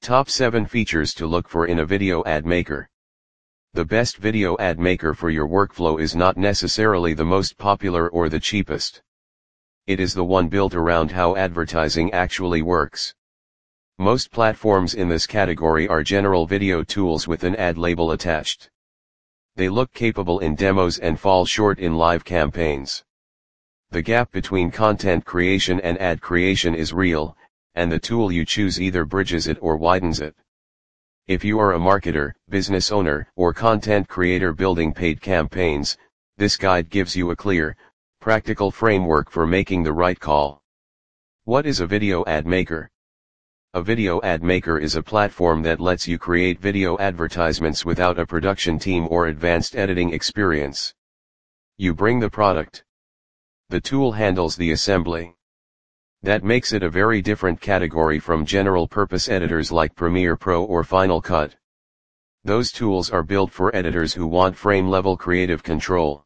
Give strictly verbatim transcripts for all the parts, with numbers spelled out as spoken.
Top seven Features to Look For in a Video Ad Maker. The best video ad maker for your workflow is not necessarily the most popular or the cheapest. It is the one built around how advertising actually works. Most platforms in this category are general video tools with an ad label attached. They look capable in demos and fall short in live campaigns. The gap between content creation and ad creation is real, and the tool you choose either bridges it or widens it. If you are a marketer, business owner, or content creator building paid campaigns, this guide gives you a clear, practical framework for making the right call. What is a video ad maker? A video ad maker is a platform that lets you create video advertisements without a production team or advanced editing experience. You bring the product. The tool handles the assembly. That makes it a very different category from general-purpose editors like Premiere Pro or Final Cut. Those tools are built for editors who want frame-level creative control.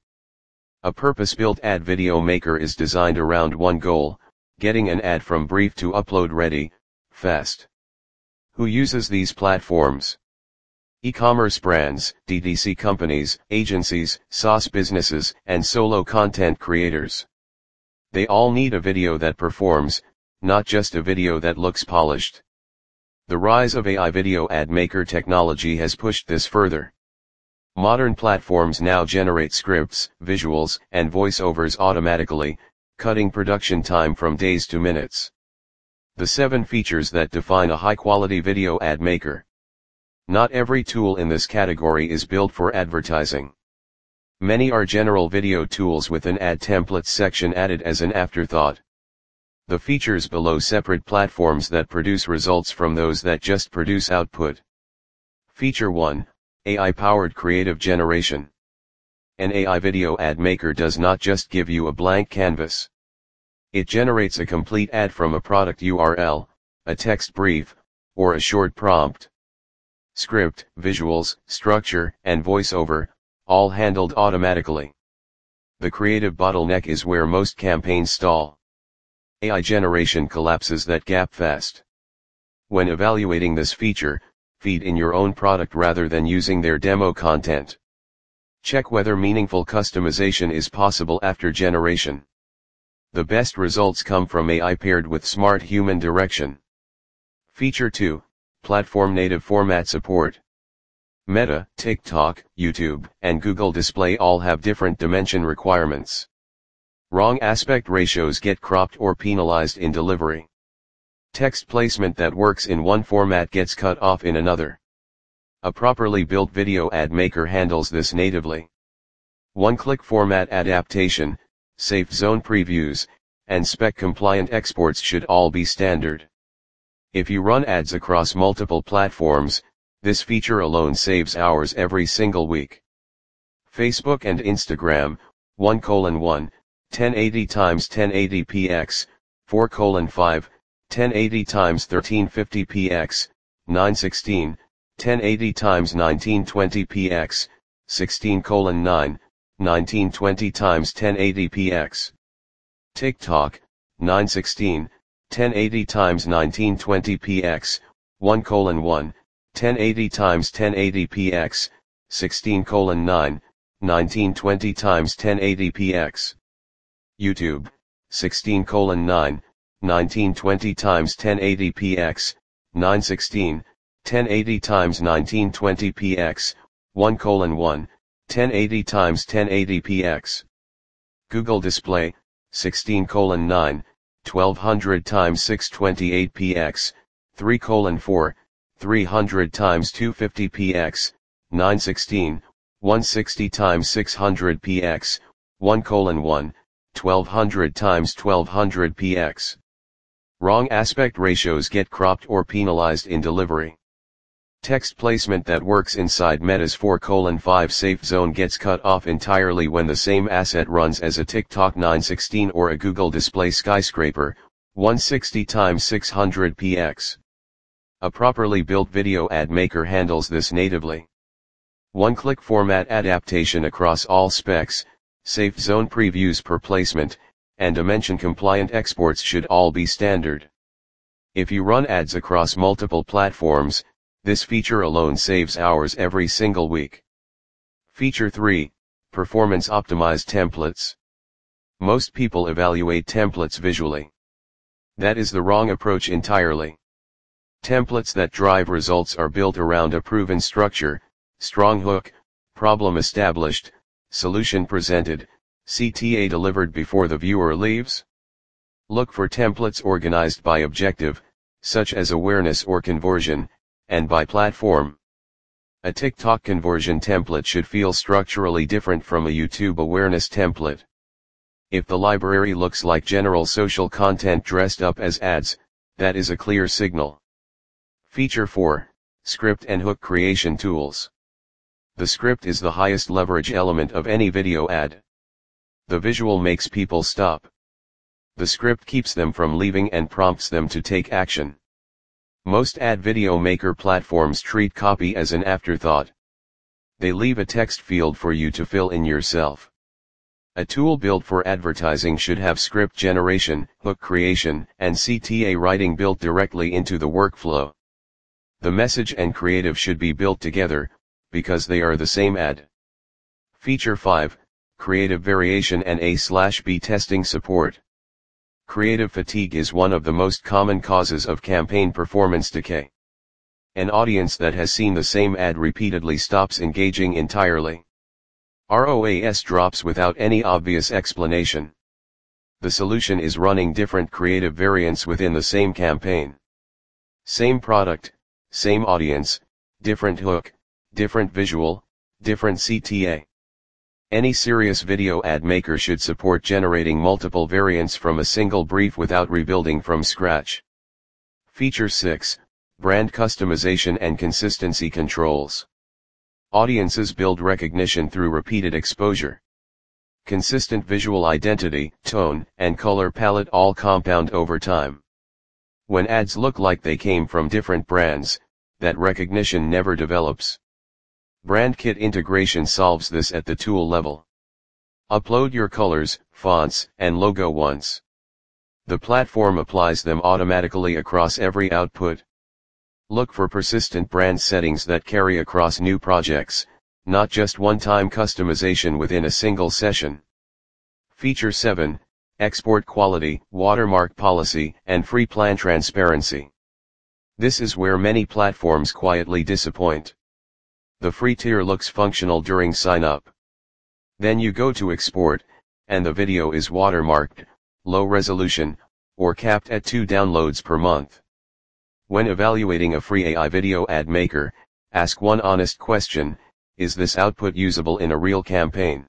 A purpose-built ad video maker is designed around one goal: getting an ad from brief to upload-ready, fast. Who uses these platforms? E-commerce brands, D T C companies, agencies, SaaS businesses, and solo content creators. They all need a video that performs, not just a video that looks polished. The rise of A I video ad maker technology has pushed this further. Modern platforms now generate scripts, visuals, and voiceovers automatically, cutting production time from days to minutes. The seven features that define a high-quality video ad maker. Not every tool in this category is built for advertising. Many are general video tools with an ad templates section added as an afterthought. The features below separate platforms that produce results from those that just produce output. Feature one, A I-powered creative generation. An A I video ad maker does not just give you a blank canvas. It generates a complete ad from a product U R L, a text brief, or a short prompt. Script, visuals, structure, and voiceover, all handled automatically. The creative bottleneck is where most campaigns stall. A I generation collapses that gap fast. When evaluating this feature, feed in your own product rather than using their demo content. Check whether meaningful customization is possible after generation. The best results come from A I paired with smart human direction. Feature two, Platform native format support. Meta, TikTok, YouTube, and Google Display all have different dimension requirements. Wrong aspect ratios get cropped or penalized in delivery. Text placement that works in one format gets cut off in another. A properly built video ad maker handles this natively. One-click format adaptation, safe zone previews, and spec-compliant exports should all be standard. If you run ads across multiple platforms, this feature alone saves hours every single week. Facebook and Instagram, one colon one, ten eighty by ten eighty p x, four colon five, ten eighty by thirteen fifty p x, nine sixteen, ten eighty by nineteen twenty p x, sixteen colon nine, nineteen twenty by ten eighty p x. TikTok, nine sixteen, ten eighty by nineteen twenty p x, one colon one, ten eighty by ten eighty p x, sixteen colon nine, nineteen twenty by ten eighty p x. YouTube, sixteen colon nine, nineteen twenty by ten eighty p x, nine sixteen, ten eighty by nineteen twenty p x, one colon one, ten eighty by ten eighty p x. Google Display, sixteen colon nine, twelve hundred by six twenty-eight p x, three colon four, three hundred by two fifty p x, nine sixteen, one sixty by six hundred p x, one colon one, twelve hundred by twelve hundred p x. Wrong aspect ratios get cropped or penalized in delivery. Text placement that works inside Meta's four colon five safe zone gets cut off entirely when the same asset runs as a TikTok nine sixteen or a Google Display skyscraper, one sixty by six hundred p x. A properly built video ad maker handles this natively. One-click format adaptation across all specs, safe zone previews per placement, and dimension-compliant exports should all be standard. If you run ads across multiple platforms, this feature alone saves hours every single week. Feature three, Performance Optimized Templates. Most people evaluate templates visually. That is the wrong approach entirely. Templates that drive results are built around a proven structure, strong hook, problem established, solution presented, C T A delivered before the viewer leaves. Look for templates organized by objective, such as awareness or conversion, and by platform. A TikTok conversion template should feel structurally different from a YouTube awareness template. If the library looks like general social content dressed up as ads, that is a clear signal. Feature four, Script and Hook Creation Tools. The script is the highest leverage element of any video ad. The visual makes people stop. The script keeps them from leaving and prompts them to take action. Most ad video maker platforms treat copy as an afterthought. They leave a text field for you to fill in yourself. A tool built for advertising should have script generation, hook creation, and C T A writing built directly into the workflow. The message and creative should be built together, because they are the same ad. Feature five, Creative Variation and A slash B testing support. Creative fatigue is one of the most common causes of campaign performance decay. An audience that has seen the same ad repeatedly stops engaging entirely. R O A S drops without any obvious explanation. The solution is running different creative variants within the same campaign. Same product, same audience, different hook, different visual, different C T A. Any serious video ad maker should support generating multiple variants from a single brief without rebuilding from scratch. Feature six, Brand Customization and Consistency Controls. Audiences build recognition through repeated exposure. Consistent visual identity, tone, and color palette all compound over time. When ads look like they came from different brands, that recognition never develops. BrandKit integration solves this at the tool level. Upload your colors, fonts, and logo once. The platform applies them automatically across every output. Look for persistent brand settings that carry across new projects, not just one-time customization within a single session. Feature seven, Export Quality, Watermark Policy, and Free Plan Transparency. This is where many platforms quietly disappoint. The free tier looks functional during sign-up. Then you go to export, and the video is watermarked, low resolution, or capped at two downloads per month. When evaluating a free A I video ad maker, ask one honest question: is this output usable in a real campaign?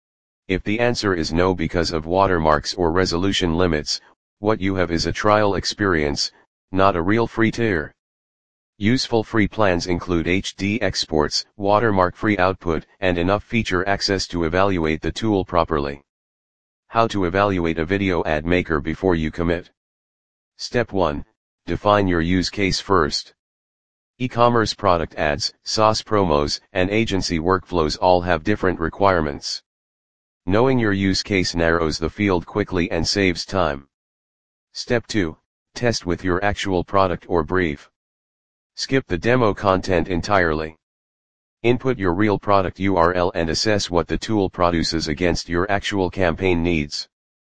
If the answer is no because of watermarks or resolution limits, what you have is a trial experience, not a real free tier. Useful free plans include H D exports, watermark-free output, and enough feature access to evaluate the tool properly. How to evaluate a video ad maker before you commit. Step one. Define your use case first. E-commerce product ads, SaaS promos, and agency workflows all have different requirements. Knowing your use case narrows the field quickly and saves time. Step two. Test with your actual product or brief. Skip the demo content entirely. Input your real product U R L and assess what the tool produces against your actual campaign needs.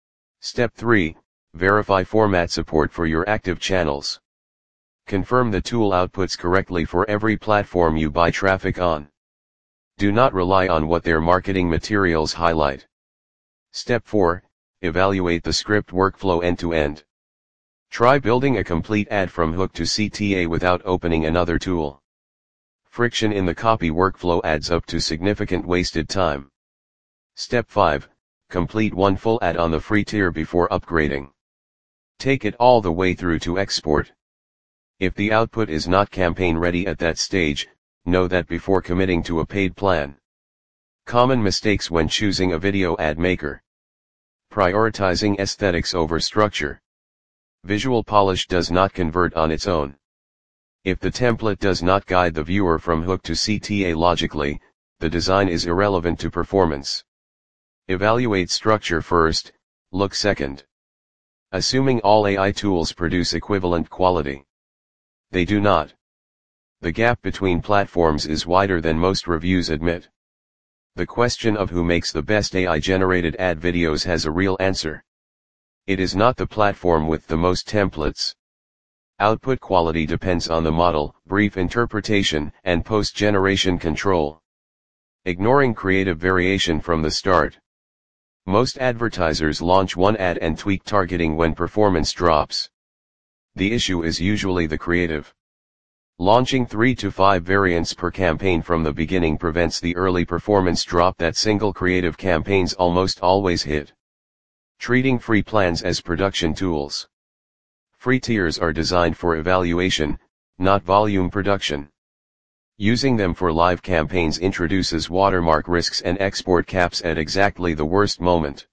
Step three. Verify format support for your active channels. Confirm the tool outputs correctly for every platform you buy traffic on. Do not rely on what their marketing materials highlight. Step four. Evaluate the script workflow end to end. Try building a complete ad from hook to C T A without opening another tool. Friction in the copy workflow adds up to significant wasted time. Step five. Complete one full ad on the free tier before upgrading. Take it all the way through to export. If the output is not campaign ready at that stage, know that before committing to a paid plan. Common mistakes when choosing a video ad maker. Prioritizing aesthetics over structure. Visual polish does not convert on its own. If the template does not guide the viewer from hook to C T A logically, the design is irrelevant to performance. Evaluate structure first, look second. Assuming all A I tools produce equivalent quality. They do not. The gap between platforms is wider than most reviews admit. The question of who makes the best A I-generated ad videos has a real answer. It is not the platform with the most templates. Output quality depends on the model, brief interpretation, and post-generation control. Ignoring creative variation from the start. Most advertisers launch one ad and tweak targeting when performance drops. The issue is usually the creative. Launching three to five variants per campaign from the beginning prevents the early performance drop that single creative campaigns almost always hit. Treating free plans as production tools. Free tiers are designed for evaluation, not volume production. Using them for live campaigns introduces watermark risks and export caps at exactly the worst moment.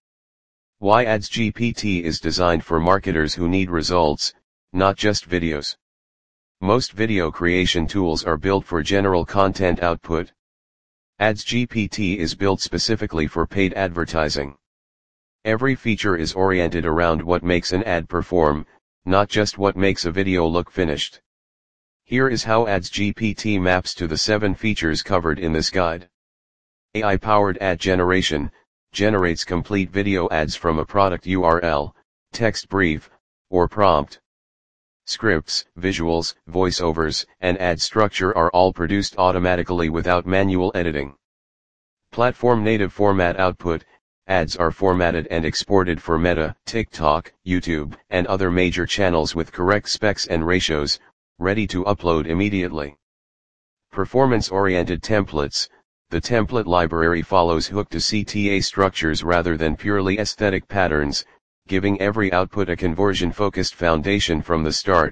Why Ads G P T is designed for marketers who need results, not just videos. Most video creation tools are built for general content output. Ads G P T is built specifically for paid advertising. Every feature is oriented around what makes an ad perform, not just what makes a video look finished. Here is how Ads G P T maps to the seven features covered in this guide. A I-powered ad generation generates complete video ads from a product U R L, text brief, or prompt. Scripts, visuals, voiceovers, and ad structure are all produced automatically without manual editing. Platform native format output. Ads are formatted and exported for Meta, TikTok, YouTube, and other major channels with correct specs and ratios, ready to upload immediately. Performance-oriented templates. The template library follows hook to C T A structures rather than purely aesthetic patterns, giving every output a conversion-focused foundation from the start.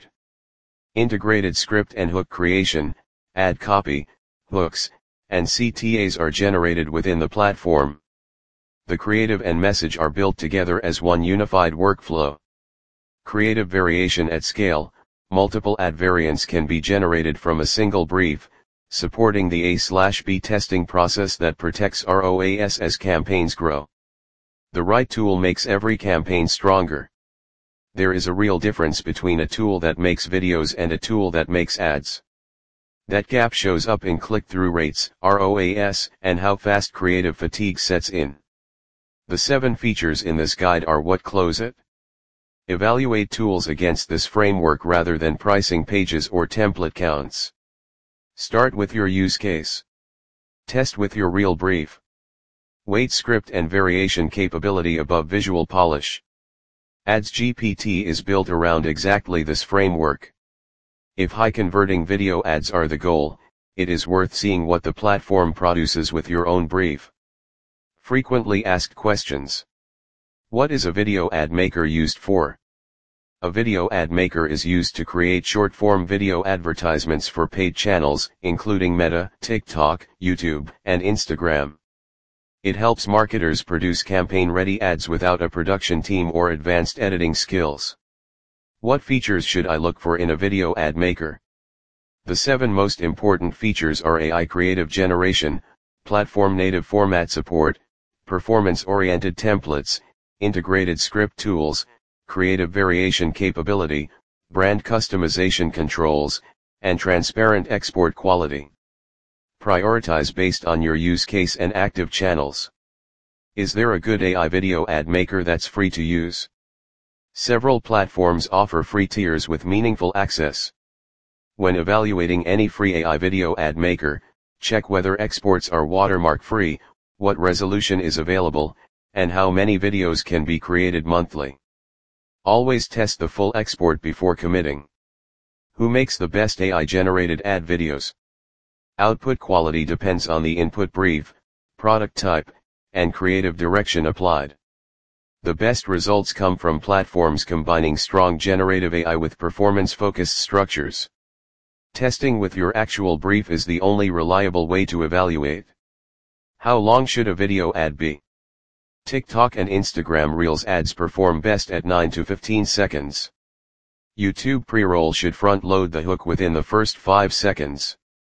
Integrated script and hook creation. Ad copy, hooks, and C T As are generated within the platform. The creative and message are built together as one unified workflow. Creative variation at scale. Multiple ad variants can be generated from a single brief, supporting the A B testing process that protects R O A S as campaigns grow. The right tool makes every campaign stronger. There is a real difference between a tool that makes videos and a tool that makes ads. That gap shows up in click-through rates, R O A S, and how fast creative fatigue sets in. The seven features in this guide are what close it. Evaluate tools against this framework rather than pricing pages or template counts. Start with your use case. Test with your real brief. Weight script and variation capability above visual polish. Ads G P T is built around exactly this framework. If high-converting video ads are the goal, it is worth seeing what the platform produces with your own brief. Frequently asked questions. What is a video ad maker used for? A video ad maker is used to create short-form video advertisements for paid channels, including Meta, TikTok, YouTube, and Instagram. It helps marketers produce campaign-ready ads without a production team or advanced editing skills. What features should I look for in a video ad maker? The seven most important features are A I creative generation, platform-native format support, performance-oriented templates, integrated script tools, creative variation capability, brand customization controls, and transparent export quality. Prioritize based on your use case and active channels. Is there a good A I video ad maker that's free to use? Several platforms offer free tiers with meaningful access. When evaluating any free A I video ad maker, check whether exports are watermark-free, what resolution is available, and how many videos can be created monthly. Always test the full export before committing. Who makes the best A I-generated ad videos? Output quality depends on the input brief, product type, and creative direction applied. The best results come from platforms combining strong generative A I with performance-focused structures. Testing with your actual brief is the only reliable way to evaluate. How long should a video ad be? TikTok and Instagram Reels ads perform best at nine to fifteen seconds. YouTube pre-roll should front-load the hook within the first five seconds.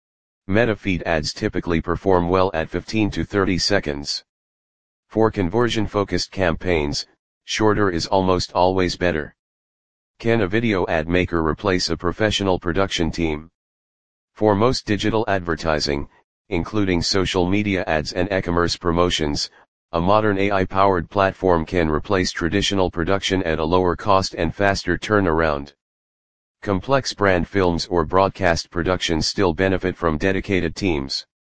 Meta feed ads typically perform well at fifteen to thirty seconds. For conversion-focused campaigns, Shorter is almost always better. Can a video ad maker replace a professional production team? For most digital advertising, including social media ads and e-commerce promotions, a modern A I-powered platform can replace traditional production at a lower cost and faster turnaround. Complex brand films or broadcast productions still benefit from dedicated teams.